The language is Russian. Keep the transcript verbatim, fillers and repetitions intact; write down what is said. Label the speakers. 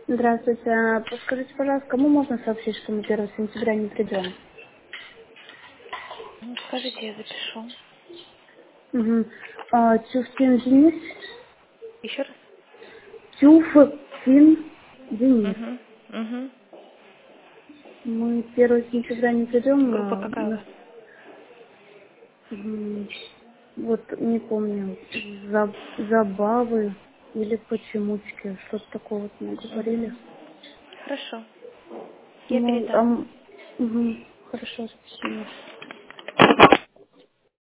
Speaker 1: Здравствуйте. А Подскажите, пожалуйста, кому можно сообщить, что мы первого сентября не придем?
Speaker 2: Ну, скажите, я запишу.
Speaker 1: Угу. А, Тюфтин Денис.
Speaker 2: Еще раз?
Speaker 1: Тюфтин Денис.
Speaker 2: Угу. Угу.
Speaker 1: Мы первого сентября не придем.
Speaker 2: Группа
Speaker 1: а,
Speaker 2: какая у
Speaker 1: на-
Speaker 2: вас?
Speaker 1: м, Вот не помню. За- забавы или почемучки. Что-то такое вот мне говорили.
Speaker 2: Угу. Хорошо. Я
Speaker 1: Ну, а,
Speaker 2: передам.
Speaker 1: м, мгм. Хорошо, спасибо.